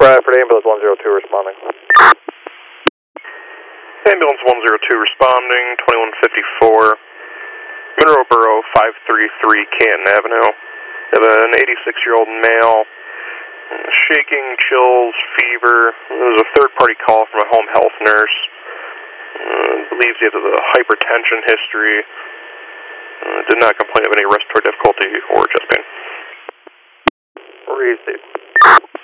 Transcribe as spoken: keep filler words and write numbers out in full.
Bradford, ambulance one zero two responding. Ambulance one zero two responding, twenty-one fifty-four, Monroe Borough five three three Canton Avenue. We have an eighty-six-year-old male, shaking, chills, fever. There was a third-party call from a home health nurse. Uh, believes he has a hypertension history. Uh, did not complain of any respiratory difficulty or chest pain. Receive.